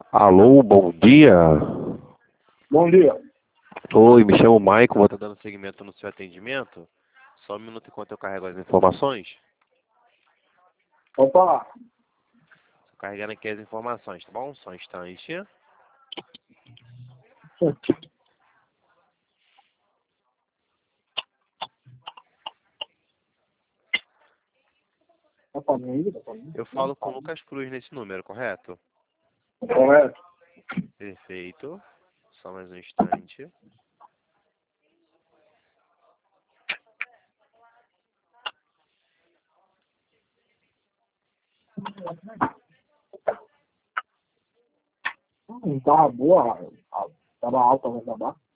Alô, bom dia. Bom dia. Oi, me chamo Maicon, vou estar dando seguimento no seu atendimento. Só um minuto enquanto eu carrego as informações. Opa, Estou carregando aqui as informações, tá bom? Só um instante. tá falando, tá falando. Eu falo com o Lucas Cruz nesse número, correto? Correto. Perfeito. Só mais um instante. Tava boa, tava alta, vai acabar.